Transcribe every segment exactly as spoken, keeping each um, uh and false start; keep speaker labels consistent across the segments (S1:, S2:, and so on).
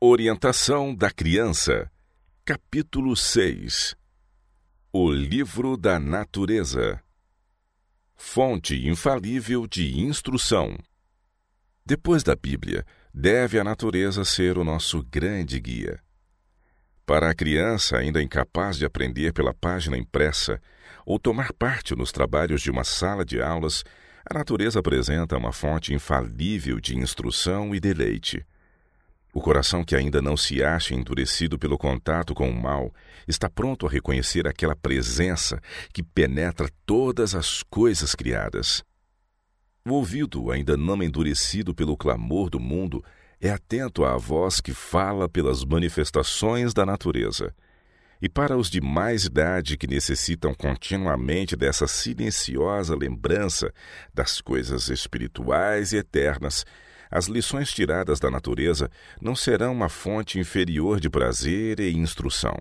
S1: Orientação da criança. Capítulo seis. O livro da natureza. Fonte infalível de instrução. Depois da Bíblia, deve a natureza ser o nosso grande guia. Para a criança ainda incapaz de aprender pela página impressa ou tomar parte nos trabalhos de uma sala de aulas, a natureza apresenta uma fonte infalível de instrução e deleite. O coração que ainda não se acha endurecido pelo contato com o mal está pronto a reconhecer aquela presença que penetra todas as coisas criadas. O ouvido, ainda não endurecido pelo clamor do mundo, é atento à voz que fala pelas manifestações da natureza. E para os de mais idade que necessitam continuamente dessa silenciosa lembrança das coisas espirituais e eternas, as lições tiradas da natureza não serão uma fonte inferior de prazer e instrução.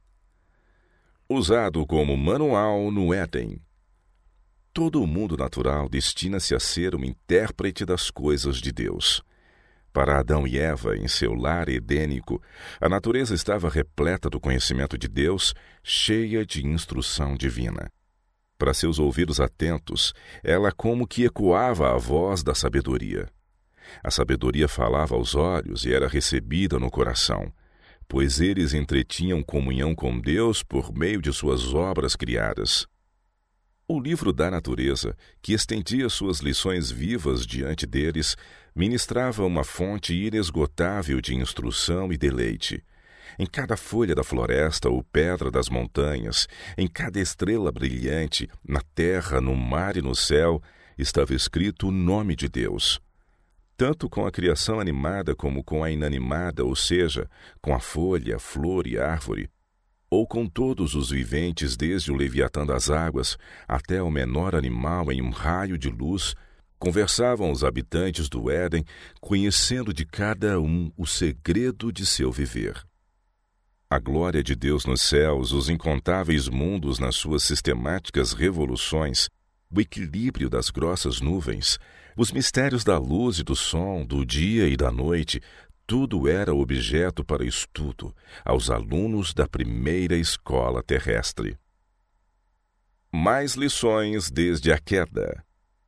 S1: Usado como manual no Éden. Todo o mundo natural destina-se a ser um intérprete das coisas de Deus. Para Adão e Eva, em seu lar edênico, a natureza estava repleta do conhecimento de Deus, cheia de instrução divina. Para seus ouvidos atentos, ela como que ecoava a voz da sabedoria. A sabedoria falava aos olhos e era recebida no coração, pois eles entretinham comunhão com Deus por meio de suas obras criadas. O livro da natureza, que estendia suas lições vivas diante deles, ministrava uma fonte inesgotável de instrução e deleite. Em cada folha da floresta ou pedra das montanhas, em cada estrela brilhante, na terra, no mar e no céu, estava escrito o nome de Deus. Tanto com a criação animada como com a inanimada, ou seja, com a folha, flor e árvore, ou com todos os viventes, desde o leviatã das águas até o menor animal em um raio de luz, conversavam os habitantes do Éden, conhecendo de cada um o segredo de seu viver. A glória de Deus nos céus, os incontáveis mundos nas suas sistemáticas revoluções, o equilíbrio das grossas nuvens, os mistérios da luz e do som, do dia e da noite, tudo era objeto para estudo aos alunos da primeira escola terrestre. Mais lições desde a queda.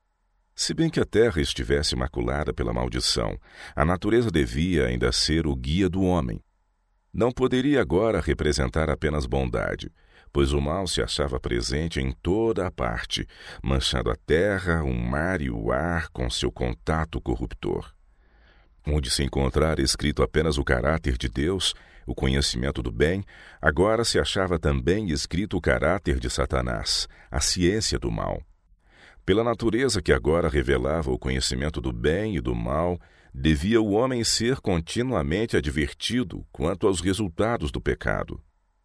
S1: Se bem que a terra estivesse maculada pela maldição, a natureza devia ainda ser o guia do homem. Não poderia agora representar apenas bondade, pois o mal se achava presente em toda a parte, manchando a terra, o mar e o ar com seu contato corruptor. Onde se encontrara escrito apenas o caráter de Deus, o conhecimento do bem, agora se achava também escrito o caráter de Satanás, a ciência do mal. Pela natureza que agora revelava o conhecimento do bem e do mal, devia o homem ser continuamente advertido quanto aos resultados do pecado.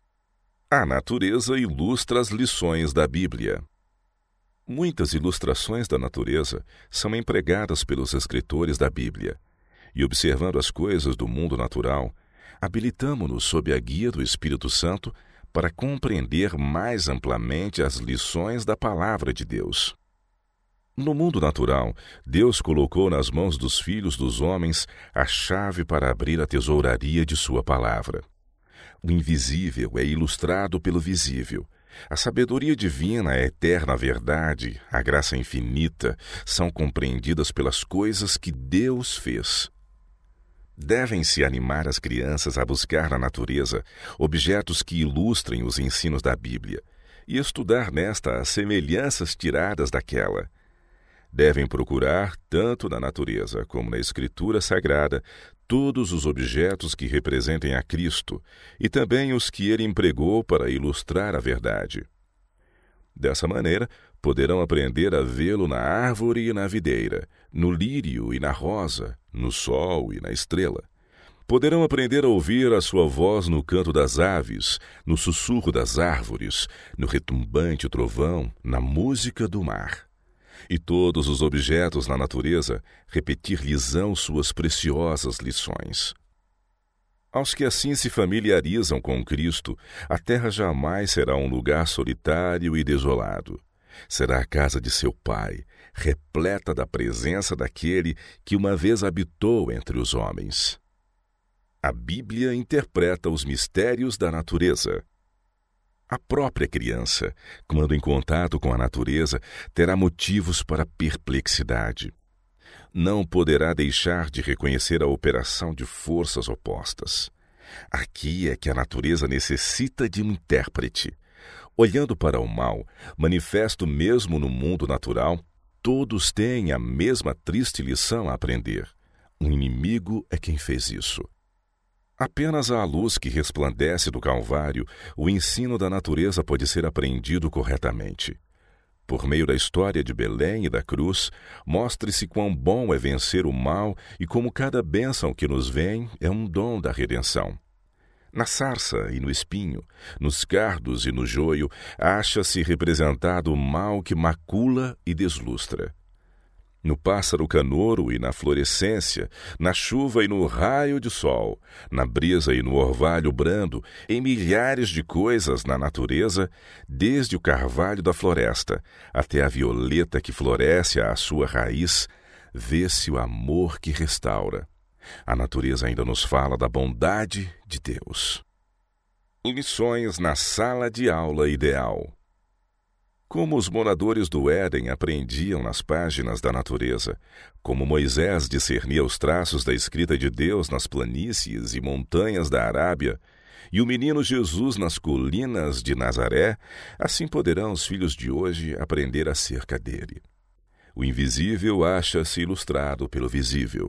S1: A natureza ilustra as lições da Bíblia. Muitas ilustrações da natureza são empregadas pelos escritores da Bíblia, e observando as coisas do mundo natural, habilitamo-nos sob a guia do Espírito Santo para compreender mais amplamente as lições da Palavra de Deus. No mundo natural, Deus colocou nas mãos dos filhos dos homens a chave para abrir a tesouraria de sua palavra. O invisível é ilustrado pelo visível. A sabedoria divina, a eterna verdade, a graça infinita, são compreendidas pelas coisas que Deus fez. Devem-se animar as crianças a buscar na natureza objetos que ilustrem os ensinos da Bíblia e estudar nesta as semelhanças tiradas daquela. Devem procurar, tanto na natureza como na Escritura Sagrada, todos os objetos que representem a Cristo e também os que ele empregou para ilustrar a verdade. Dessa maneira, poderão aprender a vê-lo na árvore e na videira, no lírio e na rosa, no sol e na estrela. Poderão aprender a ouvir a sua voz no canto das aves, no sussurro das árvores, no retumbante trovão, na música do mar. E todos os objetos na natureza repetir-lhes-ão suas preciosas lições. Aos que assim se familiarizam com Cristo, a terra jamais será um lugar solitário e desolado. Será a casa de seu Pai, repleta da presença daquele que uma vez habitou entre os homens. A Bíblia interpreta os mistérios da natureza. A própria criança, quando em contato com a natureza, terá motivos para perplexidade. Não poderá deixar de reconhecer a operação de forças opostas. Aqui é que a natureza necessita de um intérprete. Olhando para o mal, manifesto mesmo no mundo natural, todos têm a mesma triste lição a aprender. Um inimigo é quem fez isso. Apenas à luz que resplandece do Calvário, o ensino da natureza pode ser aprendido corretamente. Por meio da história de Belém e da cruz, mostre-se quão bom é vencer o mal e como cada bênção que nos vem é um dom da redenção. Na sarça e no espinho, nos cardos e no joio, acha-se representado o mal que macula e deslustra. No pássaro canouro e na florescência, na chuva e no raio de sol, na brisa e no orvalho brando, em milhares de coisas na natureza, desde o carvalho da floresta até a violeta que floresce à sua raiz, vê-se o amor que restaura. A natureza ainda nos fala da bondade de Deus. Lições na sala de aula ideal. Como os moradores do Éden aprendiam nas páginas da natureza, como Moisés discernia os traços da escrita de Deus nas planícies e montanhas da Arábia, e o menino Jesus nas colinas de Nazaré, assim poderão os filhos de hoje aprender acerca dele. O invisível acha-se ilustrado pelo visível.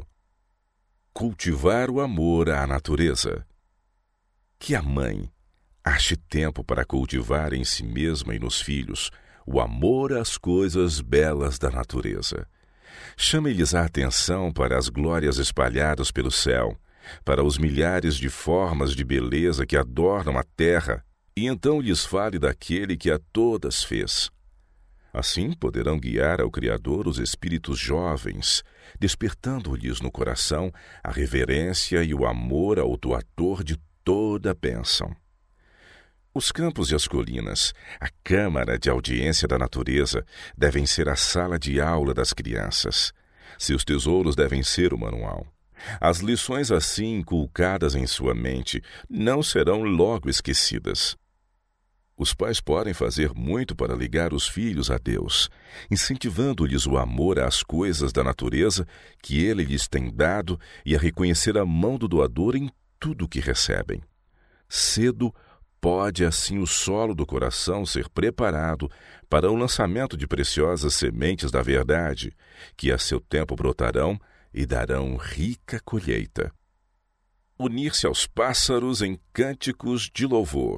S1: Cultivar o amor à natureza. Que a mãe ache tempo para cultivar em si mesma e nos filhos o amor às coisas belas da natureza. Chame-lhes a atenção para as glórias espalhadas pelo céu, para os milhares de formas de beleza que adornam a terra, e então lhes fale daquele que a todas fez. Assim poderão guiar ao Criador os espíritos jovens, despertando-lhes no coração a reverência e o amor ao doador de toda a bênção. Os campos e as colinas, a câmara de audiência da natureza, devem ser a sala de aula das crianças. Seus tesouros devem ser o manual. As lições assim inculcadas em sua mente não serão logo esquecidas. Os pais podem fazer muito para ligar os filhos a Deus, incentivando-lhes o amor às coisas da natureza que Ele lhes tem dado e a reconhecer a mão do doador em tudo o que recebem. Cedo, pode assim o solo do coração ser preparado para o lançamento de preciosas sementes da verdade, que a seu tempo brotarão e darão rica colheita. Unir-se aos pássaros em cânticos de louvor.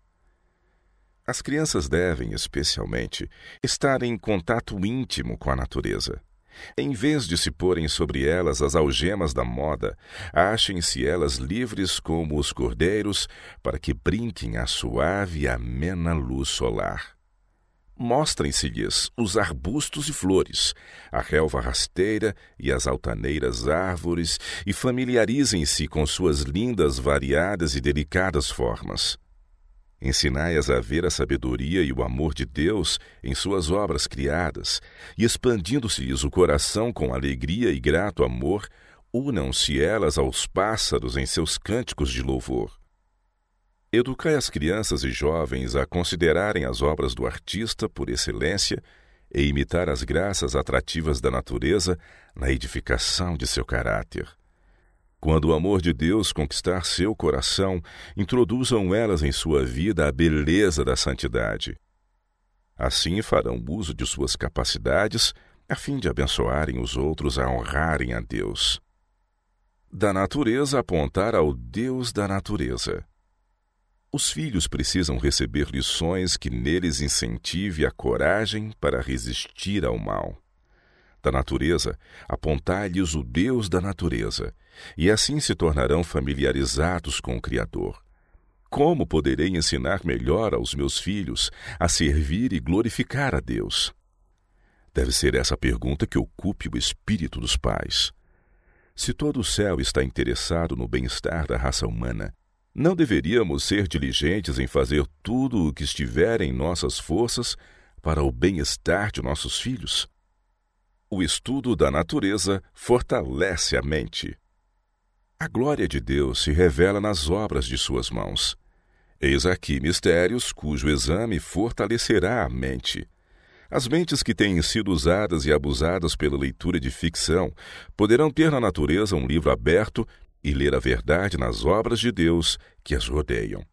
S1: As crianças devem, especialmente, estar em contato íntimo com a natureza. Em vez de se porem sobre elas as algemas da moda, achem-se elas livres como os cordeiros, para que brinquem à suave e amena luz solar. Mostrem-se-lhes os arbustos e flores, a relva rasteira e as altaneiras árvores, e familiarizem-se com suas lindas, variadas e delicadas formas. Ensinai-as a ver a sabedoria e o amor de Deus em suas obras criadas, e expandindo-se-lhes o coração com alegria e grato amor, unam-se elas aos pássaros em seus cânticos de louvor. Educai as crianças e jovens a considerarem as obras do artista por excelência e imitar as graças atrativas da natureza na edificação de seu caráter. Quando o amor de Deus conquistar seu coração, introduzam elas em sua vida a beleza da santidade. Assim farão uso de suas capacidades, a fim de abençoarem os outros a honrarem a Deus. Da natureza apontar ao Deus da natureza. Os filhos precisam receber lições que neles incentive a coragem para resistir ao mal. Da natureza, apontai-lhes o Deus da natureza, e assim se tornarão familiarizados com o Criador. Como poderei ensinar melhor aos meus filhos a servir e glorificar a Deus? Deve ser essa pergunta que ocupe o espírito dos pais. Se todo o céu está interessado no bem-estar da raça humana, não deveríamos ser diligentes em fazer tudo o que estiver em nossas forças para o bem-estar de nossos filhos? O estudo da natureza fortalece a mente. A glória de Deus se revela nas obras de suas mãos. Eis aqui mistérios cujo exame fortalecerá a mente. As mentes que têm sido usadas e abusadas pela leitura de ficção poderão ter na natureza um livro aberto e ler a verdade nas obras de Deus que as rodeiam.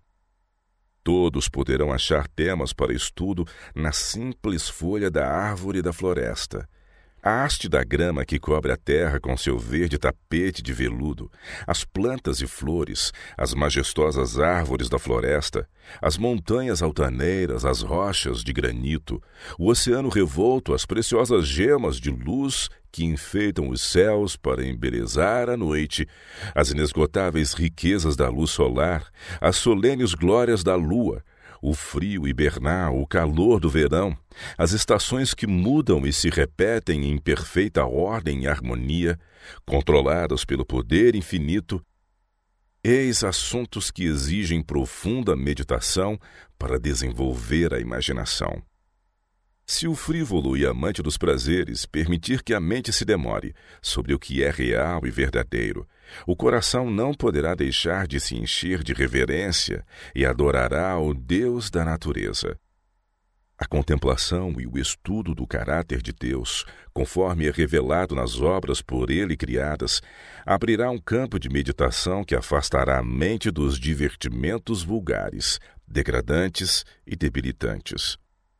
S1: Todos poderão achar temas para estudo na simples folha da árvore da floresta. A haste da grama que cobre a terra com seu verde tapete de veludo, as plantas e flores, as majestosas árvores da floresta, as montanhas altaneiras, as rochas de granito, o oceano revolto, as preciosas gemas de luz que enfeitam os céus para embelezar a noite, as inesgotáveis riquezas da luz solar, as solenes glórias da lua, o frio hibernal, o calor do verão, as estações que mudam e se repetem em perfeita ordem e harmonia, controladas pelo poder infinito, eis assuntos que exigem profunda meditação para desenvolver a imaginação. Se o frívolo e amante dos prazeres permitir que a mente se demore sobre o que é real e verdadeiro, o coração não poderá deixar de se encher de reverência e adorará o Deus da natureza. A contemplação e o estudo do caráter de Deus, conforme é revelado nas obras por Ele criadas, abrirá um campo de meditação que afastará a mente dos divertimentos vulgares, degradantes e debilitantes.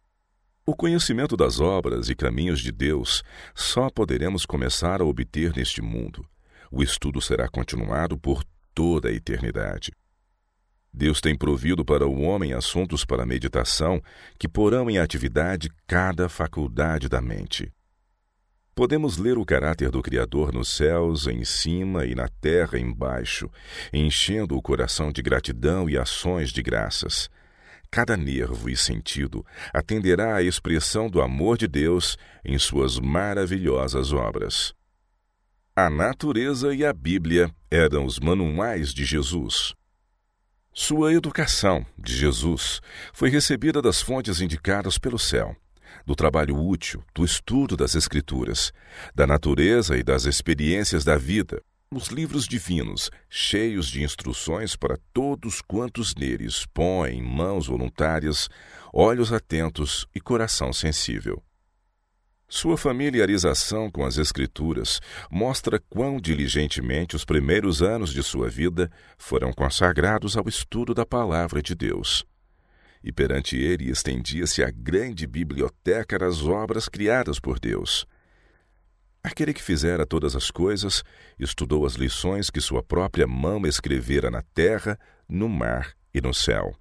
S1: O conhecimento das obras e caminhos de Deus só poderemos começar a obter neste mundo. O estudo será continuado por toda a eternidade. Deus tem provido para o homem assuntos para meditação que porão em atividade cada faculdade da mente. Podemos ler o caráter do Criador nos céus em cima e na terra embaixo, enchendo o coração de gratidão e ações de graças. Cada nervo e sentido atenderá à expressão do amor de Deus em suas maravilhosas obras. A natureza e a Bíblia eram os manuais de Jesus. Sua educação, de Jesus, foi recebida das fontes indicadas pelo céu, do trabalho útil, do estudo das Escrituras, da natureza e das experiências da vida, os livros divinos, cheios de instruções para todos quantos neles põem mãos voluntárias, olhos atentos e coração sensível. Sua familiarização com as Escrituras mostra quão diligentemente os primeiros anos de sua vida foram consagrados ao estudo da Palavra de Deus. E perante ele estendia-se a grande biblioteca das obras criadas por Deus. Aquele que fizera todas as coisas, estudou as lições que sua própria mão escrevera na terra, no mar e no céu.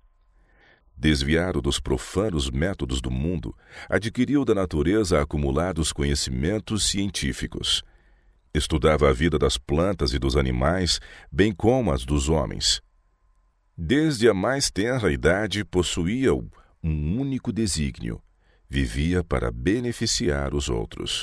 S1: Desviado dos profanos métodos do mundo, adquiriu da natureza acumulados conhecimentos científicos. Estudava a vida das plantas e dos animais, bem como as dos homens. Desde a mais tenra idade possuía um único desígnio: vivia para beneficiar os outros.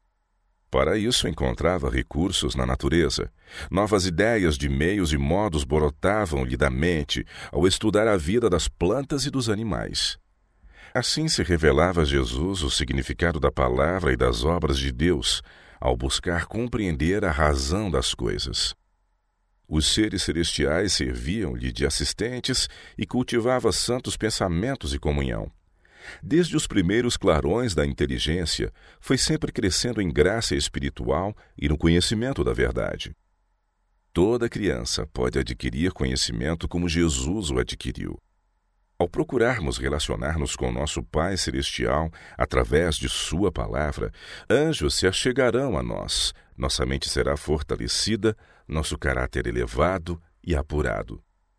S1: Para isso encontrava recursos na natureza. Novas ideias de meios e modos brotavam-lhe da mente ao estudar a vida das plantas e dos animais. Assim se revelava a Jesus o significado da palavra e das obras de Deus, ao buscar compreender a razão das coisas. Os seres celestiais serviam-lhe de assistentes e cultivava santos pensamentos e comunhão. Desde os primeiros clarões da inteligência, foi sempre crescendo em graça espiritual e no conhecimento da verdade. Toda criança pode adquirir conhecimento como Jesus o adquiriu. Ao procurarmos relacionar-nos com nosso Pai Celestial através de Sua palavra, anjos se achegarão a nós, nossa mente será fortalecida, nosso caráter elevado e apurado.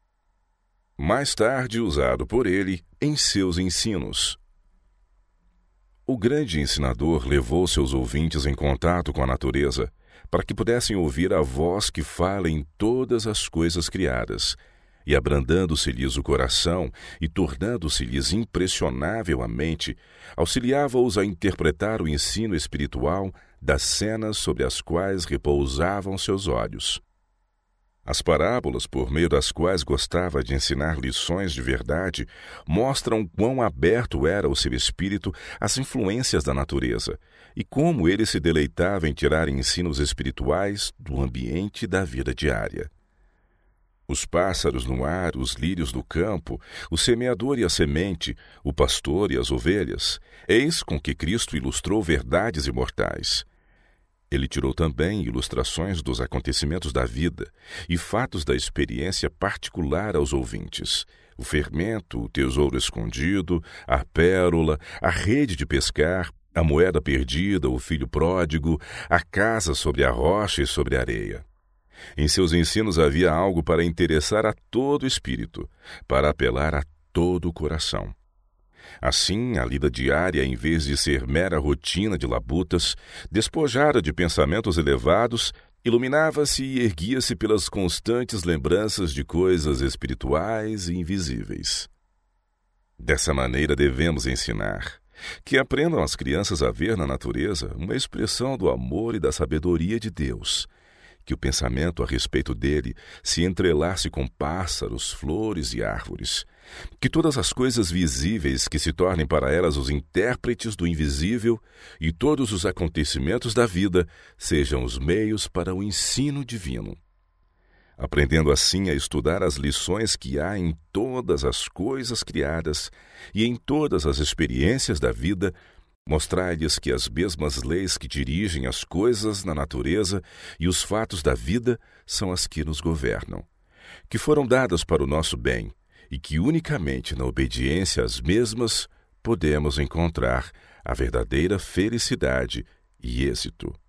S1: Mais tarde usado por ele em seus ensinos. O grande ensinador levou seus ouvintes em contato com a natureza, para que pudessem ouvir a voz que fala em todas as coisas criadas, e abrandando-se-lhes o coração e tornando-se-lhes impressionável a mente, auxiliava-os a interpretar o ensino espiritual das cenas sobre as quais repousavam seus olhos. As parábolas, por meio das quais gostava de ensinar lições de verdade, mostram quão aberto era o seu espírito às influências da natureza e como ele se deleitava em tirar ensinos espirituais do ambiente da vida diária. Os pássaros no ar, os lírios do campo, o semeador e a semente, o pastor e as ovelhas, eis com que Cristo ilustrou verdades imortais. Ele tirou também ilustrações dos acontecimentos da vida e fatos da experiência particular aos ouvintes. O fermento, o tesouro escondido, a pérola, a rede de pescar, a moeda perdida, o filho pródigo, a casa sobre a rocha e sobre a areia. Em seus ensinos havia algo para interessar a todo o espírito, para apelar a todo o coração. Assim, a lida diária, em vez de ser mera rotina de labutas, despojada de pensamentos elevados, iluminava-se e erguia-se pelas constantes lembranças de coisas espirituais e invisíveis. Dessa maneira devemos ensinar, que aprendam as crianças a ver na natureza uma expressão do amor e da sabedoria de Deus, que o pensamento a respeito dele se entrelace com pássaros, flores e árvores, que todas as coisas visíveis que se tornem para elas os intérpretes do invisível e todos os acontecimentos da vida sejam os meios para o ensino divino. Aprendendo assim a estudar as lições que há em todas as coisas criadas e em todas as experiências da vida, mostrai-lhes que as mesmas leis que dirigem as coisas na natureza e os fatos da vida são as que nos governam, que foram dadas para o nosso bem e que unicamente na obediência às mesmas podemos encontrar a verdadeira felicidade e êxito.